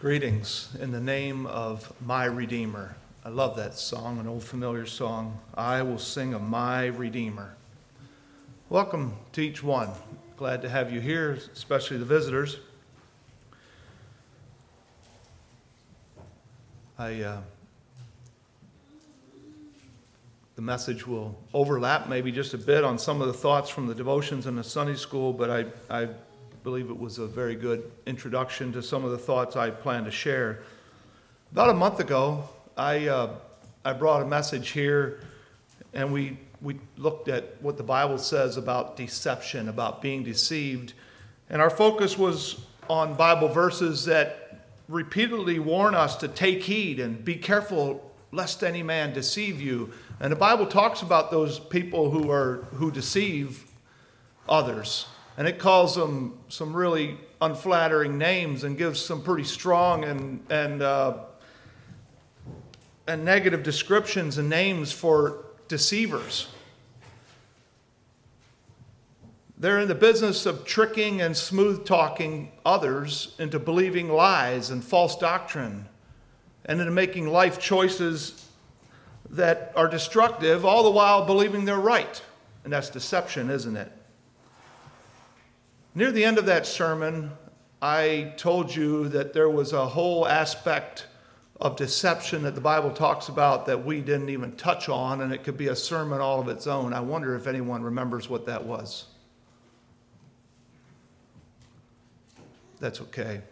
Greetings in the name of my Redeemer. I love that song, an old familiar song. I will sing of my Redeemer. Welcome to each one. Glad to have you here, especially the visitors. The message will overlap maybe just a bit on some of the thoughts from the devotions in the Sunday school, but I believe it was a very good introduction to some of the thoughts I plan to share. About a month ago, I brought a message here, and we looked at what the Bible says about deception, about being deceived. And our focus was on Bible verses that repeatedly warn us to take heed and be careful lest any man deceive you. And the Bible talks about those people who deceive others. And it calls them some really unflattering names and gives some pretty strong and negative descriptions and names for deceivers. They're in the business of tricking and smooth-talking others into believing lies and false doctrine and into making life choices that are destructive, all the while believing they're right. And that's deception, isn't it? Near the end of that sermon, I told you that there was a whole aspect of deception that the Bible talks about that we didn't even touch on, and it could be a sermon all of its own. I wonder if anyone remembers what that was. That's okay.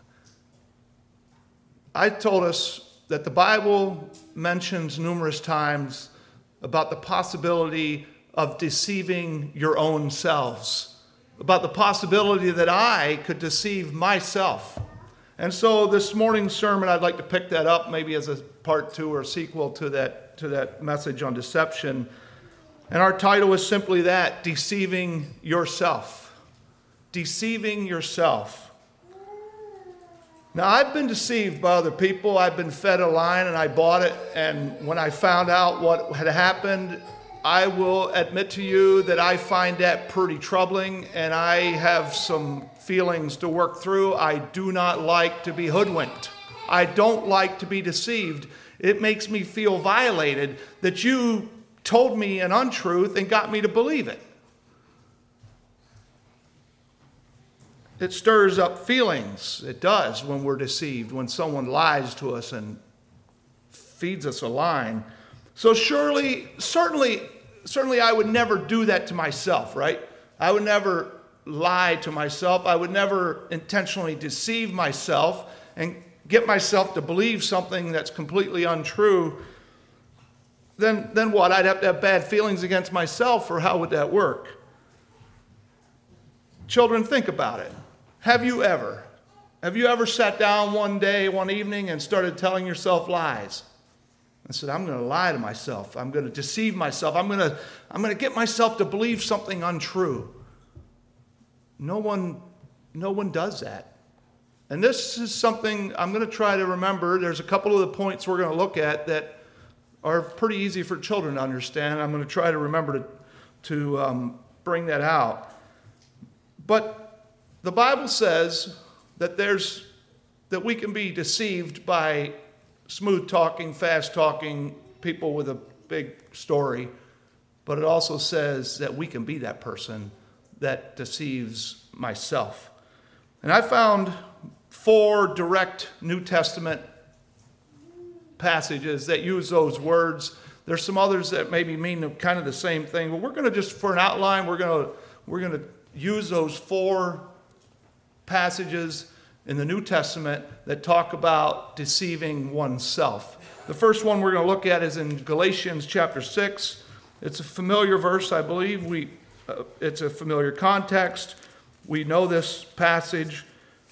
I told us that the Bible mentions numerous times about the possibility of deceiving your own selves, about the possibility that I could deceive myself. And so this morning's sermon, I'd like to pick that up maybe as a part two or sequel to that message on deception. And our title is simply that, deceiving yourself. Deceiving yourself. Now, I've been deceived by other people. I've been fed a line and I bought it. And when I found out what had happened, I will admit to you that I find that pretty troubling, and I have some feelings to work through. I do not like to be hoodwinked. I don't like to be deceived. It makes me feel violated that you told me an untruth and got me to believe it. It stirs up feelings. It does when we're deceived, when someone lies to us and feeds us a line. So certainly I would never do that to myself, right? I would never lie to myself. I would never intentionally deceive myself and get myself to believe something that's completely untrue. Then what? I'd have to have bad feelings against myself, or how would that work? Children, think about it. Have you ever sat down one evening and started telling yourself lies? I said, I'm going to lie to myself. I'm going to deceive myself. I'm going to get myself to believe something untrue. No one does that. And this is something I'm going to try to remember. There's a couple of the points we're going to look at that are pretty easy for children to understand. I'm going to try to remember to bring that out. But the Bible says that we can be deceived by smooth-talking, fast-talking people with a big story, but it also says that we can be that person that deceives myself. And I found 4 direct New Testament passages that use those words. There's some others that maybe mean kind of the same thing, but we're going to just, for an outline, we're going to use those 4 passages in the New Testament that talk about deceiving oneself. The first one we're going to look at is in Galatians chapter 6. It's a familiar verse, I believe. It's a familiar context. We know this passage.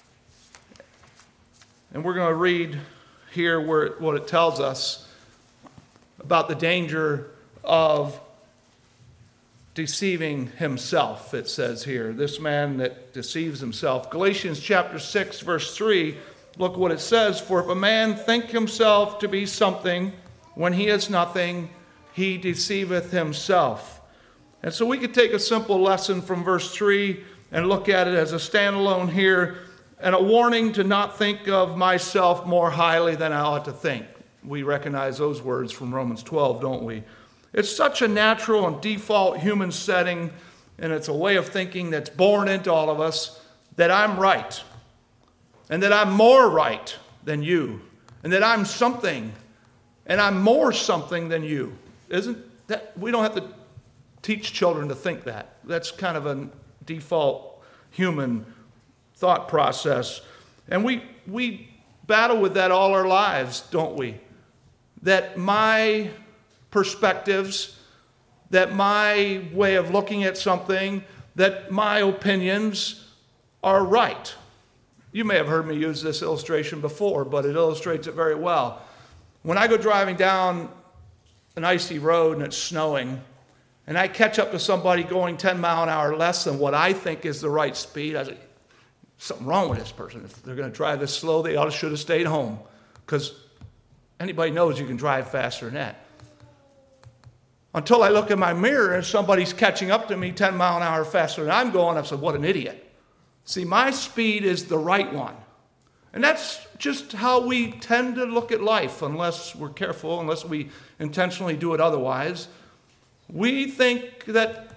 And we're going to read here what it tells us about the danger of deceiving himself, it says here. This man that deceives himself. Galatians chapter 6, verse 3, look what it says. For if a man think himself to be something when he is nothing, he deceiveth himself. And so we could take a simple lesson from verse 3 and look at it as a standalone here and a warning to not think of myself more highly than I ought to think. We recognize those words from Romans 12, don't we? It's such a natural and default human setting, and it's a way of thinking that's born into all of us, that I'm right, and that I'm more right than you, and that I'm something, and I'm more something than you. Isn't that, we don't have to teach children to think that. That's kind of a default human thought process. And we battle with that all our lives, don't we? That my perspectives, that my way of looking at something, that my opinions are right. You may have heard me use this illustration before, but it illustrates it very well. When I go driving down an icy road and it's snowing, and I catch up to somebody going 10 mile an hour less than what I think is the right speed, I say, something wrong with this person. If they're going to drive this slow, they should have stayed home, because anybody knows you can drive faster than that. Until I look in my mirror and somebody's catching up to me 10 mile an hour faster than I'm going, I said, what an idiot. See, my speed is the right one. And that's just how we tend to look at life, unless we're careful, unless we intentionally do it otherwise. I think that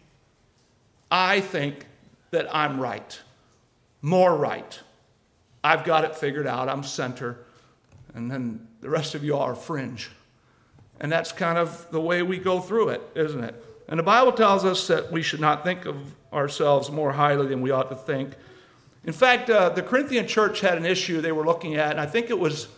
I'm right, more right. I've got it figured out, I'm center, and then the rest of you are fringe. And that's kind of the way we go through it, isn't it? And the Bible tells us that we should not think of ourselves more highly than we ought to think. In fact, the Corinthian church had an issue they were looking at, and I think it was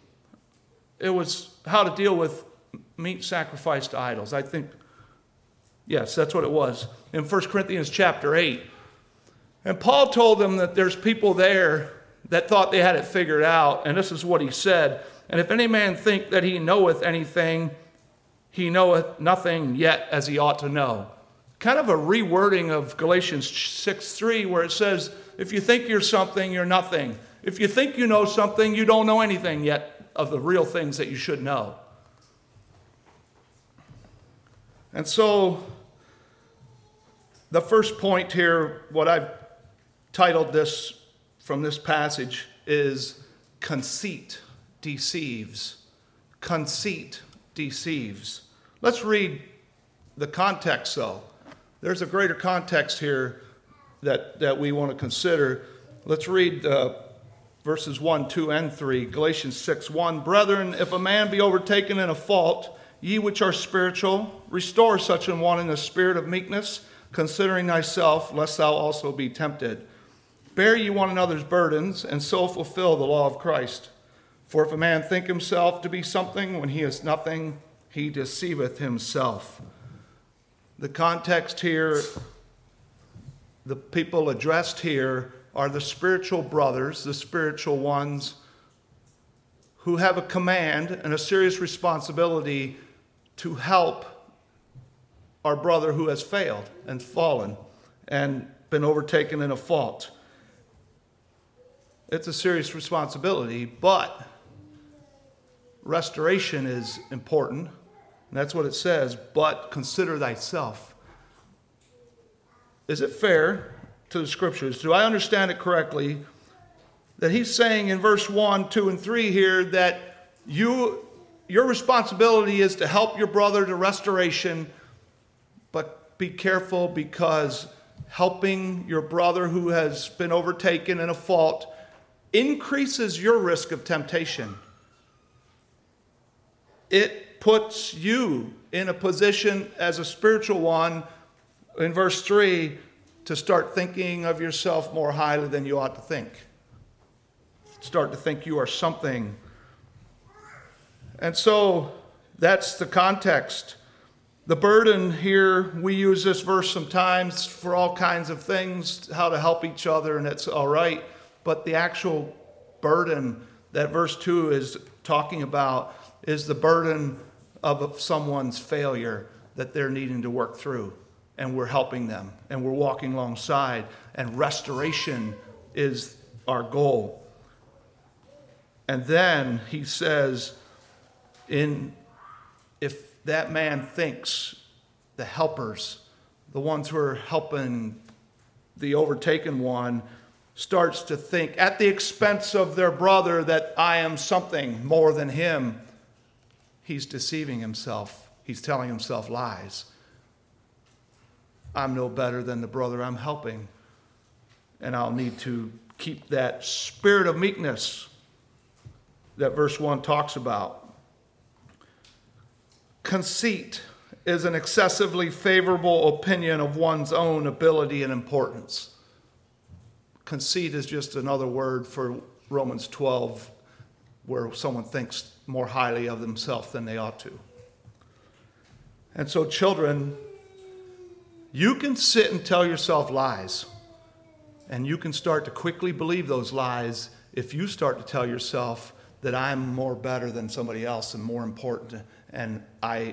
how to deal with meat sacrificed to idols. I think, yes, that's what it was, in 1 Corinthians chapter 8. And Paul told them that there's people there that thought they had it figured out, and this is what he said, and if any man think that he knoweth anything, he knoweth nothing yet as he ought to know. Kind of a rewording of Galatians 6:3, where it says, if you think you're something, you're nothing. If you think you know something, you don't know anything yet of the real things that you should know. And so, the first point here, what I've titled this from this passage, is conceit deceives. Conceit deceives. Let's read the context, though. There's a greater context here that we want to consider. Let's read verses 1, 2, and 3. Galatians 6:1. Brethren, if a man be overtaken in a fault, ye which are spiritual, restore such an one in the spirit of meekness, considering thyself, lest thou also be tempted. Bear ye one another's burdens, and so fulfill the law of Christ. For if a man think himself to be something when he is nothing, he deceiveth himself. The context here, the people addressed here are the spiritual brothers, the spiritual ones who have a command and a serious responsibility to help our brother who has failed and fallen and been overtaken in a fault. It's a serious responsibility, but restoration is important. And that's what it says, but consider thyself. Is it fair to the scriptures? Do I understand it correctly that he's saying in verse 1, 2, and 3 here that your responsibility is to help your brother to restoration, but be careful, because helping your brother who has been overtaken in a fault increases your risk of temptation. It puts you in a position as a spiritual one, in verse 3, to start thinking of yourself more highly than you ought to think. Start to think you are something. And so that's the context. The burden here, we use this verse sometimes for all kinds of things, how to help each other, and it's all right. But the actual burden that verse 2 is talking about is the burden of someone's failure that they're needing to work through. And we're helping them, and we're walking alongside, and restoration is our goal. And then he says, if that man thinks, the helpers, the ones who are helping the overtaken one, starts to think at the expense of their brother that I am something more than him, he's deceiving himself. He's telling himself lies. I'm no better than the brother I'm helping. And I'll need to keep that spirit of meekness that verse 1 talks about. Conceit is an excessively favorable opinion of one's own ability and importance. Conceit is just another word for Romans 12, where someone thinks more highly of themselves than they ought to. And so, children, you can sit and tell yourself lies, and you can start to quickly believe those lies if you start to tell yourself that I'm more better than somebody else and more important, and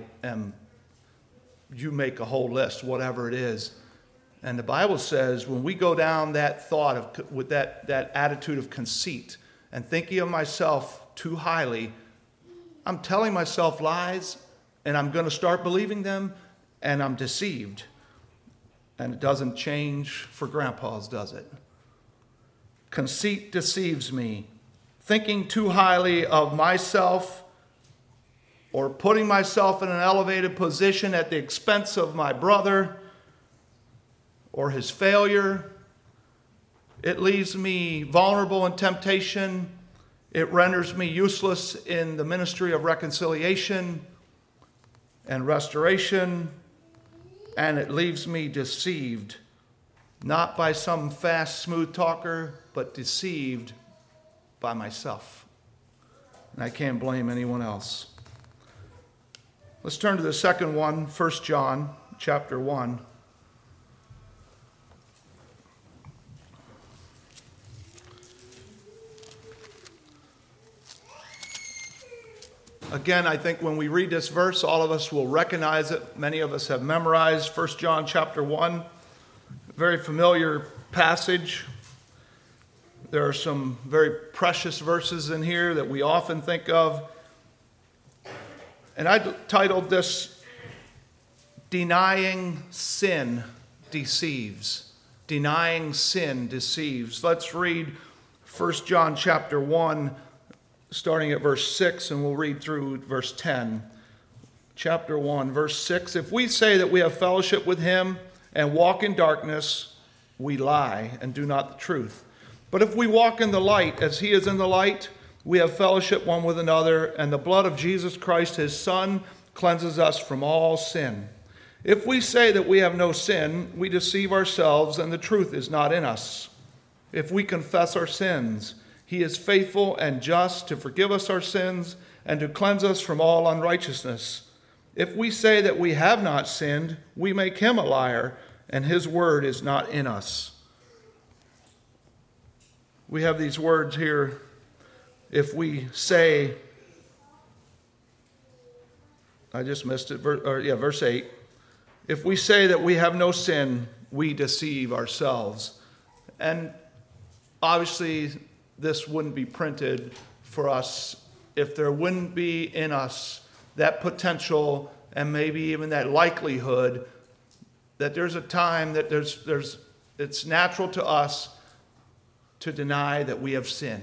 you make a whole list, whatever it is. And the Bible says when we go down that thought with that attitude of conceit and thinking of myself too highly, I'm telling myself lies, and I'm going to start believing them, and I'm deceived. And it doesn't change for grandpas, does it? Conceit deceives me. Thinking too highly of myself or putting myself in an elevated position at the expense of my brother or his failure. It leaves me vulnerable in temptation. It renders me useless in the ministry of reconciliation and restoration. And it leaves me deceived, not by some fast, smooth talker, but deceived by myself. And I can't blame anyone else. Let's turn to the second one, 1 John chapter 1. Again, I think when we read this verse, all of us will recognize it. Many of us have memorized 1 John chapter 1, very familiar passage. There are some very precious verses in here that we often think of. And I titled this, Denying Sin Deceives. Denying sin deceives. Let's read 1 John chapter 1, starting at verse 6, and we'll read through verse 10. Chapter 1, verse 6. If we say that we have fellowship with him and walk in darkness, we lie and do not the truth. But if we walk in the light as he is in the light, we have fellowship one with another, and the blood of Jesus Christ, his Son, cleanses us from all sin. If we say that we have no sin, we deceive ourselves, and the truth is not in us. If we confess our sins, he is faithful and just to forgive us our sins and to cleanse us from all unrighteousness. If we say that we have not sinned, we make him a liar, and his word is not in us. We have these words here. If we say, I just missed it, verse 8. If we say that we have no sin, we deceive ourselves. And obviously, this wouldn't be printed for us if there wouldn't be in us that potential and maybe even that likelihood that there's a time that it's natural to us to deny that we have sinned.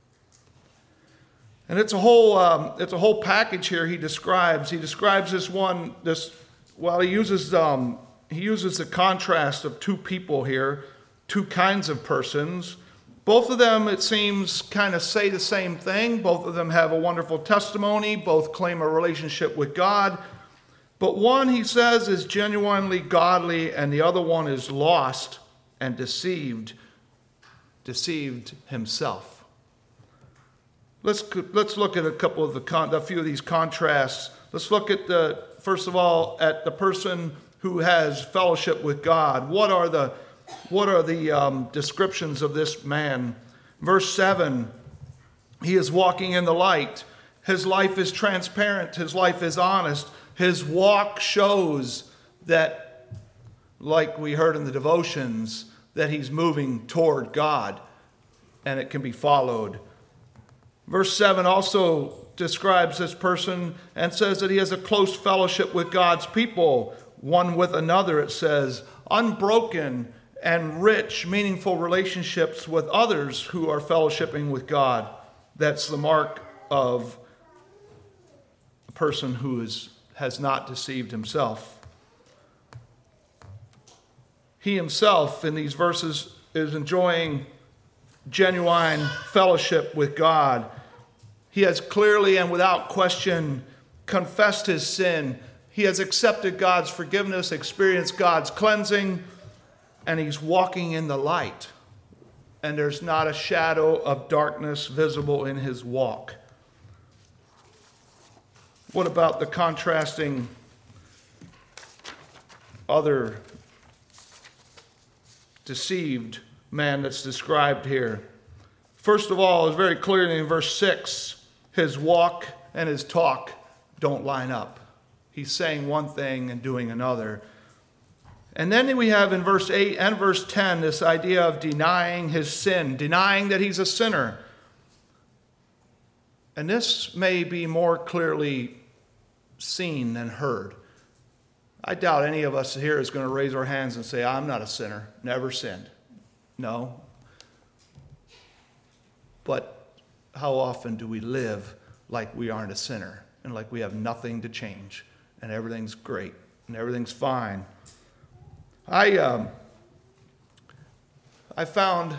And it's a whole package here he describes. He describes he uses the contrast of two people here, two kinds of persons. Both of them, it seems, kind of say the same thing. Both of them have a wonderful testimony. Both claim a relationship with God. But one, he says, is genuinely godly, and the other one is lost and deceived himself. Let's look at a few of these contrasts. Let's look at first of all at the person who has fellowship with God. What are the descriptions of this man? Verse 7, he is walking in the light. His life is transparent. His life is honest. His walk shows that, like we heard in the devotions, that he's moving toward God, and it can be followed. Verse 7 also describes this person and says that he has a close fellowship with God's people, one with another, it says, unbroken and rich, meaningful relationships with others who are fellowshipping with God. That's the mark of a person who has not deceived himself. He himself, in these verses, is enjoying genuine fellowship with God. He has clearly and without question confessed his sin. He has accepted God's forgiveness, experienced God's cleansing, and he's walking in the light. And there's not a shadow of darkness visible in his walk. What about the contrasting other deceived man that's described here? First of all, it's very clear in verse 6, his walk and his talk don't line up. He's saying one thing and doing another. And then we have in verse 8 and verse 10 this idea of denying his sin, denying that he's a sinner. And this may be more clearly seen than heard. I doubt any of us here is going to raise our hands and say, I'm not a sinner, never sinned. No. But how often do we live like we aren't a sinner and like we have nothing to change and everything's great and everything's fine? I found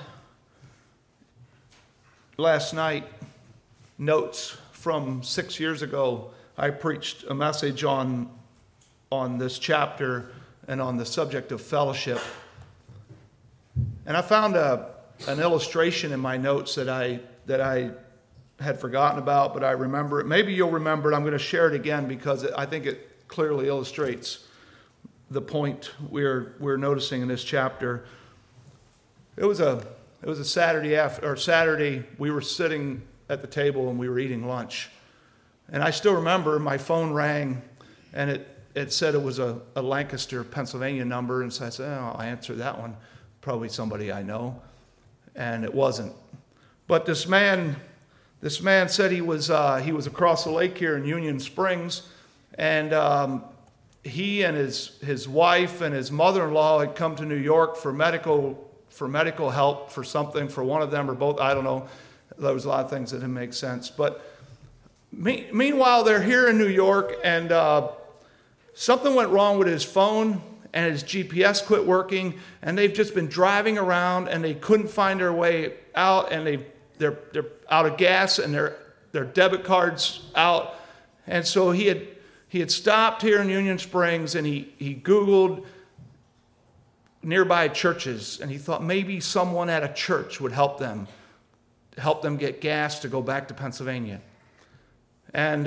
last night notes from 6 years ago. I preached a message on this chapter and on the subject of fellowship. And I found an illustration in my notes that I had forgotten about, but I remember it. Maybe you'll remember it. I'm going to share it again because I think it clearly illustrates the point we're noticing in this chapter. It was a Saturday. We were sitting at the table and we were eating lunch, and I still remember my phone rang, and it said it was a Lancaster, Pennsylvania number, and so I said, "Oh, I'll answer that one. Probably somebody I know," and it wasn't. But this man said he was across the lake here in Union Springs, and he and his wife and his mother-in-law had come to New York for medical help for something, for one of them or both. I don't know. There was a lot of things that didn't make sense. But meanwhile, they're here in New York, and something went wrong with his phone, and his GPS quit working, and they've just been driving around, and they couldn't find their way out, and they're out of gas, and their debit card's out. And so he had stopped here in Union Springs, and he Googled nearby churches, and he thought maybe someone at a church would help them get gas to go back to Pennsylvania. And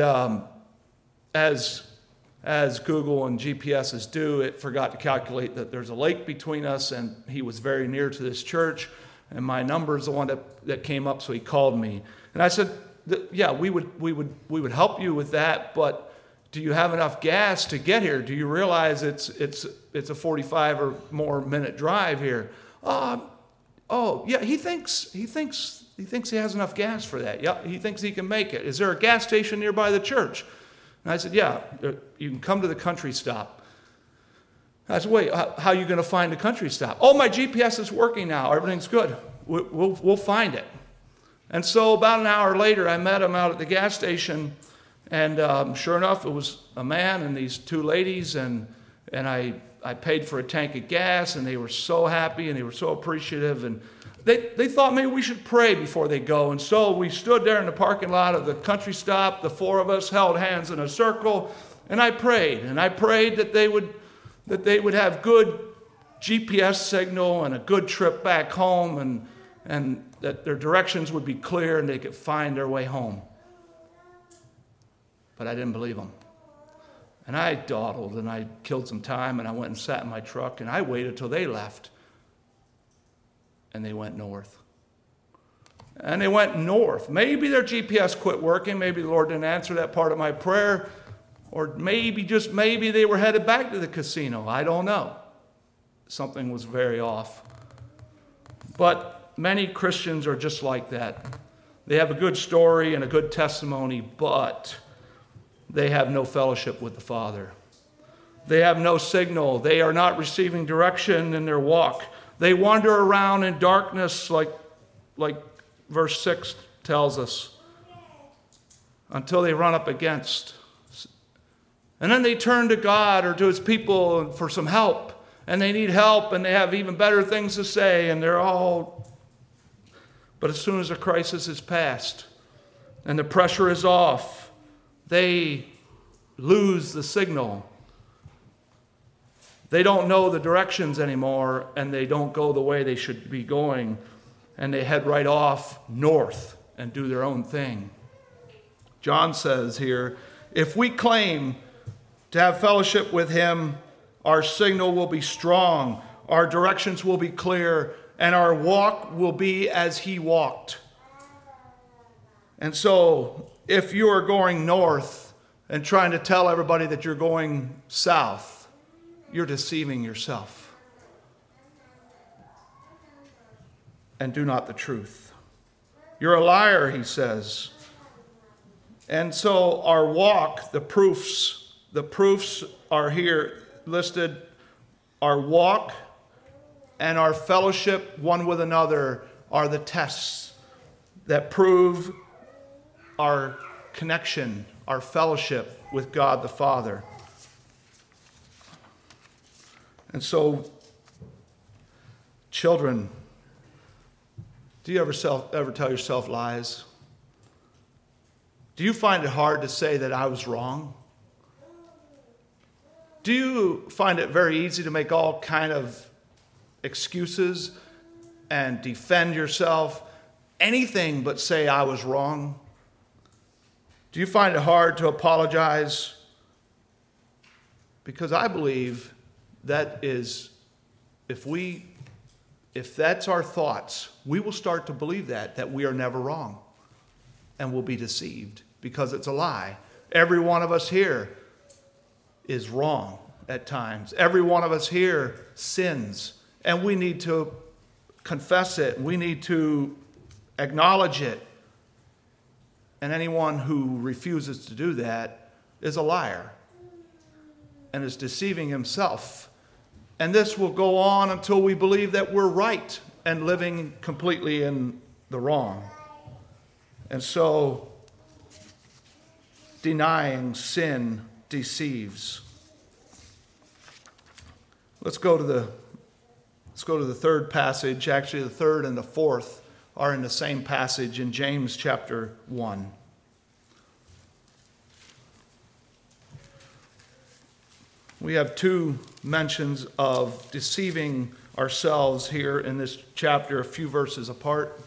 as Google and GPSs do, it forgot to calculate that there's a lake between us, and he was very near to this church, and my number is the one that came up, so he called me. And I said, yeah, we would help you with that, but do you have enough gas to get here? Do you realize it's a 45 or more minute drive here? Oh, yeah, he thinks he has enough gas for that. Yeah, he thinks he can make it. Is there a gas station nearby the church? And I said, yeah, you can come to the country stop. I said, wait, how are you going to find the country stop? Oh, my GPS is working now. Everything's good. We'll find it. And so about an hour later, I met him out at the gas station, and sure enough, it was a man and these two ladies, and I paid for a tank of gas, and they were so happy, and they were so appreciative, and they thought maybe we should pray before they go. And so we stood there in the parking lot of the country stop, the four of us held hands in a circle, and I prayed that they would have good GPS signal and a good trip back home, and that their directions would be clear and they could find their way home. But I didn't believe them. And I dawdled, and I killed some time, and I went and sat in my truck, and I waited till they left. And they went north. And they went north. Maybe their GPS quit working. Maybe the Lord didn't answer that part of my prayer. Or maybe, just maybe, they were headed back to the casino. I don't know. Something was very off. But many Christians are just like that. They have a good story and a good testimony, but they have no fellowship with the Father. They have no signal. They are not receiving direction in their walk. They wander around in darkness like verse 6 tells us, until they run up against. And then they turn to God or to his people for some help. And they need help, and they have even better things to say, and they're all... But as soon as the crisis is past and the pressure is off, they lose the signal. They don't know the directions anymore, and they don't go the way they should be going, and they head right off north and do their own thing. John says here, if we claim to have fellowship with him, our signal will be strong, our directions will be clear, and our walk will be as he walked. And so, if you are going north and trying to tell everybody that you're going south, you're deceiving yourself. And do not the truth. You're a liar, he says. And so our walk, the proofs are here listed. Our walk and our fellowship one with another are the tests that prove our connection, our fellowship with God the Father. And so, children, do you ever tell yourself lies? Do you find it hard to say that I was wrong? Do you find it very easy to make all kind of excuses and defend yourself? Anything but say I was wrong? Do you find it hard to apologize? Because I believe that is, if that's our thoughts, we will start to believe that we are never wrong, and will be deceived because it's a lie. Every one of us here is wrong at times. Every one of us here sins, and we need to confess it. We need to acknowledge it. And anyone who refuses to do that is a liar and is deceiving himself. And this will go on until we believe that we're right and living completely in the wrong. And so, denying sin deceives. Let's go to the third passage. Actually, the third and the fourth are in the same passage in James chapter 1. We have two mentions of deceiving ourselves here in this chapter, a few verses apart.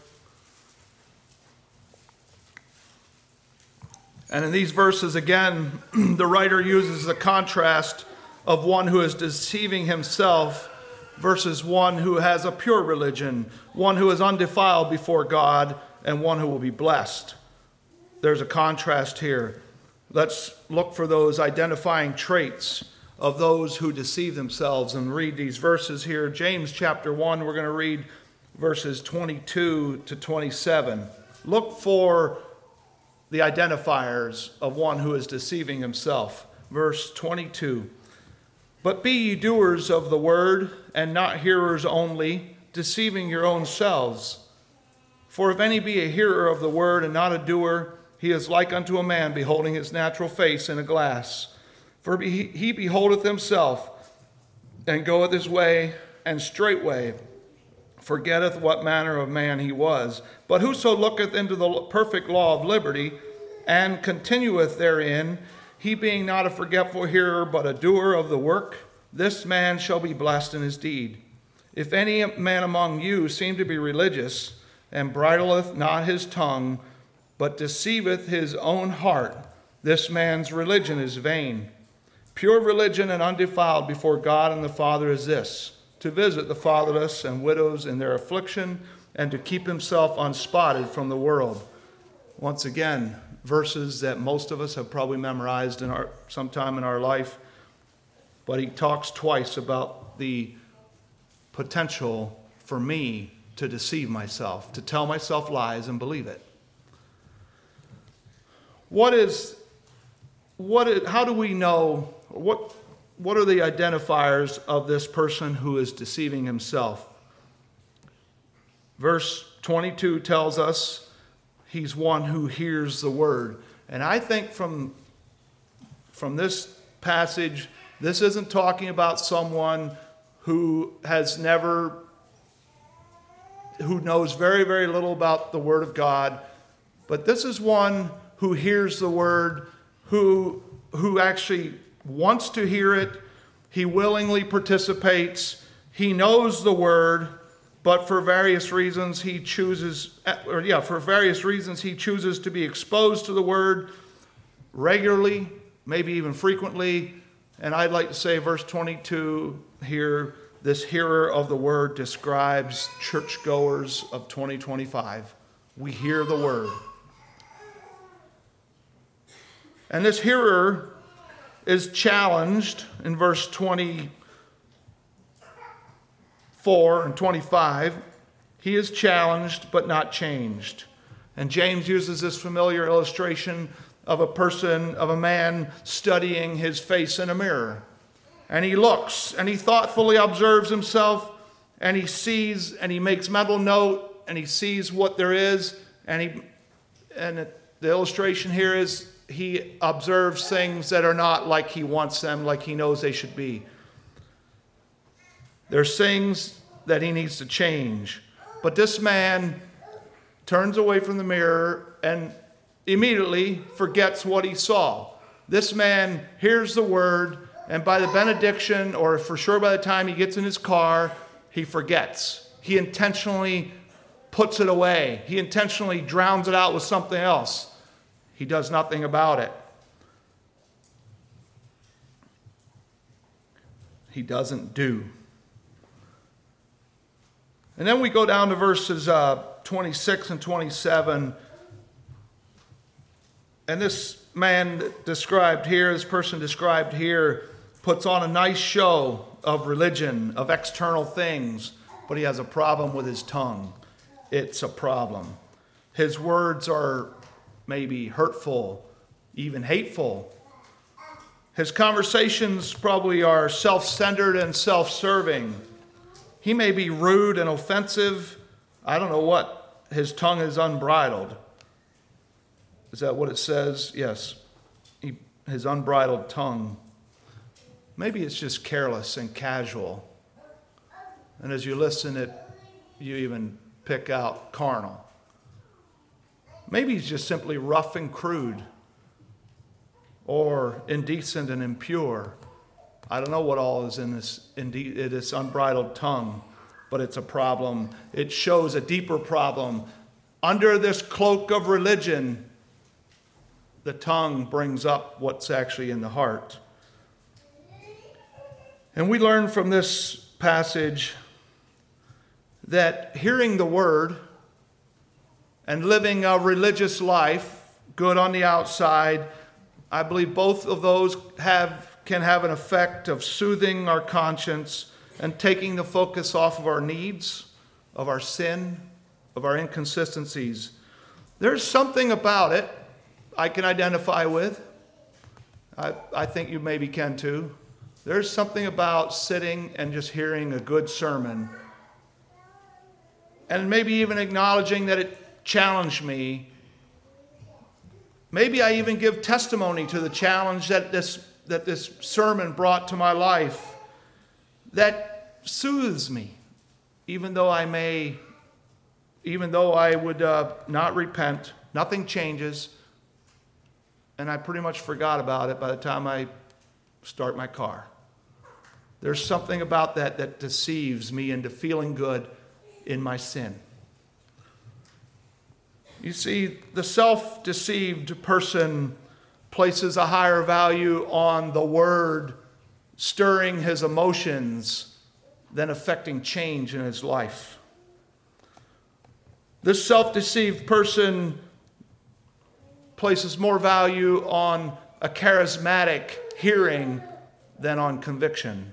And in these verses, again, the writer uses the contrast of one who is deceiving himself versus one who has a pure religion, one who is undefiled before God, and one who will be blessed. There's a contrast here. Let's look for those identifying traits of those who deceive themselves and read these verses here. James chapter 1, we're going to read verses 22 to 27. Look for the identifiers of one who is deceiving himself. Verse 22. But be ye doers of the word, and not hearers only, deceiving your own selves. For if any be a hearer of the word and not a doer, he is like unto a man beholding his natural face in a glass. For he beholdeth himself, and goeth his way, and straightway forgetteth what manner of man he was. But whoso looketh into the perfect law of liberty, and continueth therein, he being not a forgetful hearer, but a doer of the work, this man shall be blessed in his deed. If any man among you seem to be religious, and bridleth not his tongue, but deceiveth his own heart, this man's religion is vain. Pure religion and undefiled before God and the Father is this, to visit the fatherless and widows in their affliction, and to keep himself unspotted from the world. Once again, verses that most of us have probably memorized sometime in our life, but he talks twice about the potential for me to deceive myself, to tell myself lies and believe it. How do we know, what are the identifiers of this person who is deceiving himself? Verse 22 tells us he's one who hears the word. And I think from this passage, this isn't talking about someone who knows very, very little about the Word of God, but this is one who hears the Word, who actually wants to hear it. He willingly participates. He knows the Word, but for various reasons he chooses to be exposed to the Word regularly, maybe even frequently. And I'd like to say verse 22 here, this hearer of the word describes churchgoers of 2025. We hear the word. And this hearer is challenged in verse 24 and 25. He is challenged but not changed. And James uses this familiar illustration of a man studying his face in a mirror. And he looks and he thoughtfully observes himself, and he sees and he makes mental note and he sees what there is, and the illustration here is he observes things that are not like he wants them, like he knows they should be. There's things that he needs to change. But this man turns away from the mirror and immediately forgets what he saw. This man hears the word, and by the benediction, or for sure by the time he gets in his car, he forgets. He intentionally puts it away. He intentionally drowns it out with something else. He does nothing about it. He doesn't do. And then we go down to verses 26 and 27. And this man described here, this person described here, puts on a nice show of religion, of external things, but he has a problem with his tongue. It's a problem. His words are maybe hurtful, even hateful. His conversations probably are self-centered and self-serving. He may be rude and offensive. I don't know what. His tongue is unbridled. Is that what it says? Yes. His unbridled tongue. Maybe it's just careless and casual. And as you listen, you even pick out carnal. Maybe he's just simply rough and crude, or indecent and impure. I don't know what all is in this unbridled tongue, but it's a problem. It shows a deeper problem. Under this cloak of religion, the tongue brings up what's actually in the heart. And we learn from this passage that hearing the word and living a religious life, good on the outside, I believe both of those can have an effect of soothing our conscience and taking the focus off of our needs, of our sin, of our inconsistencies. There's something about it I can identify with. I think you maybe can too. There's something about sitting and just hearing a good sermon, and maybe even acknowledging that it challenged me. Maybe I even give testimony to the challenge that this sermon brought to my life. That soothes me, even though I would not repent. Nothing changes, and I pretty much forgot about it by the time I start my car. There's something about that deceives me into feeling good in my sin. You see, the self-deceived person places a higher value on the word stirring his emotions than affecting change in his life. This self-deceived person places more value on a charismatic hearing than on conviction.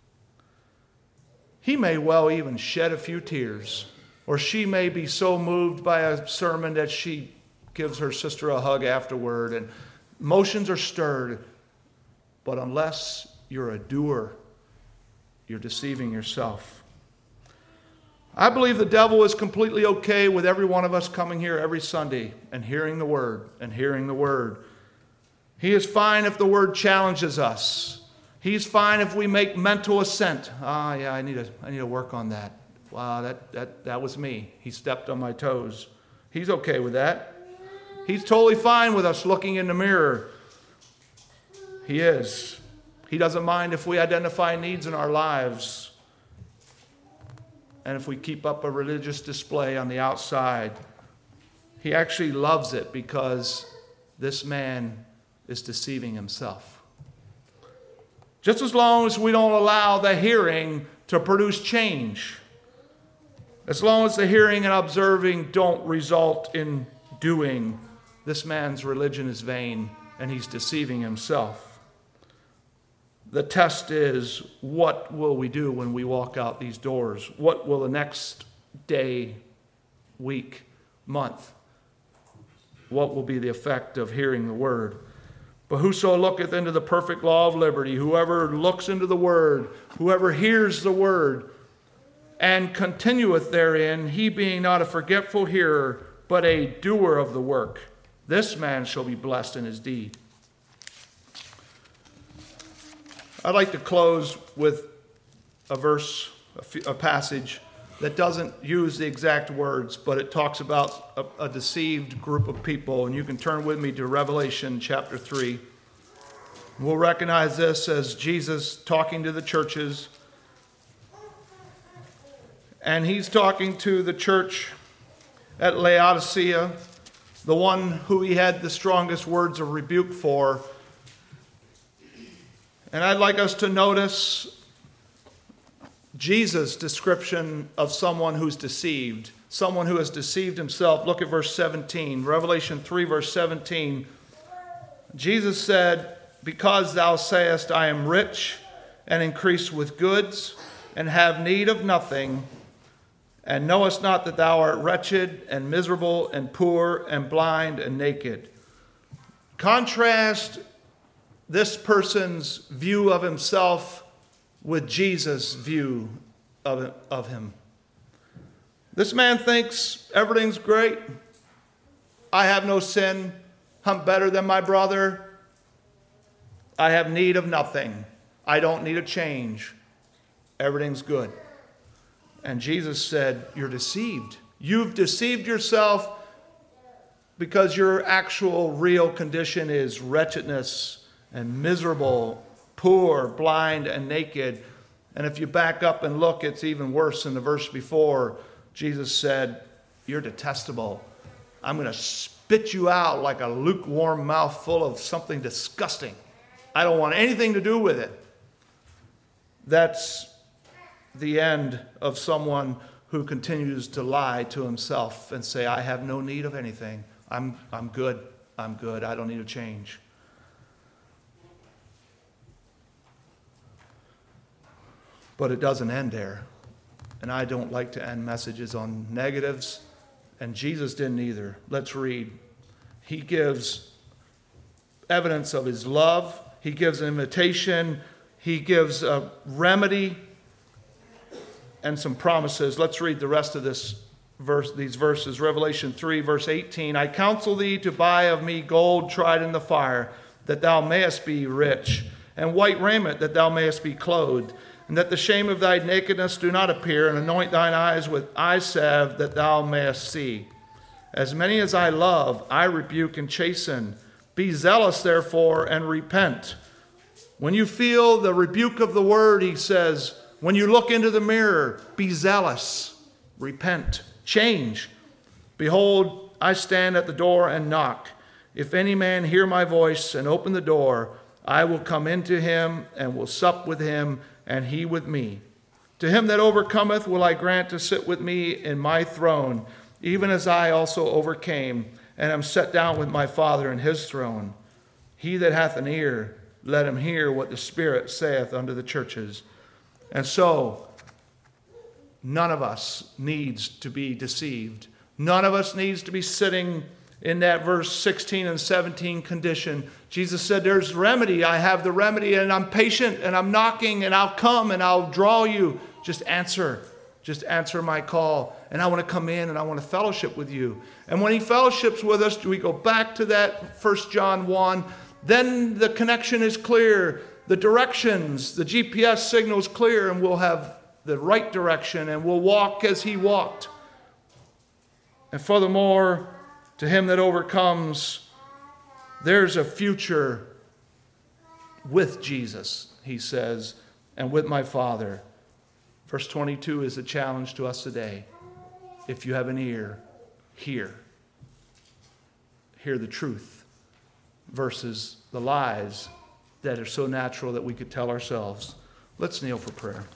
He may well even shed a few tears, or she may be so moved by a sermon that she gives her sister a hug afterward, and emotions are stirred. But unless you're a doer, you're deceiving yourself. I believe the devil is completely okay with every one of us coming here every Sunday and hearing the word and hearing the word. He is fine if the word challenges us. He's fine if we make mental assent. Yeah, I need to work on that. Wow, that was me. He stepped on my toes. He's okay with that. He's totally fine with us looking in the mirror. He is. He doesn't mind if we identify needs in our lives and if we keep up a religious display on the outside. He actually loves it because this man is deceiving himself. Just as long as we don't allow the hearing to produce change, as long as the hearing and observing don't result in doing, this man's religion is vain and he's deceiving himself. The test is, what will we do when we walk out these doors? What will the next day, week, month, what will be the effect of hearing the word? But whoso looketh into the perfect law of liberty, whoever looks into the word, whoever hears the word, and continueth therein, he being not a forgetful hearer, but a doer of the work, this man shall be blessed in his deed. I'd like to close with a verse, a passage that doesn't use the exact words, but it talks about a deceived group of people. And you can turn with me to Revelation chapter 3. We'll recognize this as Jesus talking to the churches. And he's talking to the church at Laodicea, the one who he had the strongest words of rebuke for. And I'd like us to notice Jesus' description of someone who's deceived, someone who has deceived himself. Look at verse 17, Revelation 3, verse 17. Jesus said, because thou sayest, I am rich and increase with goods and have need of nothing, and knowest not that thou art wretched and miserable and poor and blind and naked. Contrast this person's view of himself with Jesus' view of him. This man thinks everything's great. I have no sin. I'm better than my brother. I have need of nothing. I don't need a change. Everything's good. And Jesus said, you're deceived. You've deceived yourself because your actual real condition is wretchedness and miserable, poor, blind, and naked. And if you back up and look, it's even worse. In the verse before, Jesus said, you're detestable. I'm going to spit you out like a lukewarm mouth full of something disgusting. I don't want anything to do with it. That's the end of someone who continues to lie to himself and say, I have no need of anything. I'm good. I'm good. I don't need a change. But it doesn't end there. And I don't like to end messages on negatives, and Jesus didn't either. Let's read. He gives evidence of his love. He gives an invitation. He gives a remedy and some promises. Let's read the rest of this verse, these verses. Revelation 3, verse 18. I counsel thee to buy of me gold tried in the fire, that thou mayest be rich, and white raiment, that thou mayest be clothed, and that the shame of thy nakedness do not appear, and anoint thine eyes with eye salve, that thou mayest see. As many as I love, I rebuke and chasten. Be zealous, therefore, and repent. When you feel the rebuke of the word, he says, when you look into the mirror, be zealous, repent, change. Behold, I stand at the door and knock. If any man hear my voice and open the door, I will come into him and will sup with him, and he with me. To him that overcometh will I grant to sit with me in my throne, even as I also overcame, and am set down with my Father in his throne. He that hath an ear, let him hear what the Spirit saith unto the churches. And so, none of us needs to be deceived. None of us needs to be sitting in that verse 16 and 17 condition. Jesus said, there's remedy. I have the remedy, and I'm patient, and I'm knocking, and I'll come, and I'll draw you. Just answer. Just answer my call. And I want to come in and I want to fellowship with you. And when he fellowships with us, we go back to that 1 John 1. Then the connection is clear. The directions, the GPS signal is clear, and we'll have the right direction, and we'll walk as he walked. And furthermore, to him that overcomes, there's a future with Jesus, he says, and with my Father. Verse 22 is a challenge to us today. If you have an ear, hear. Hear the truth versus the lies that are so natural that we could tell ourselves. Let's kneel for prayer.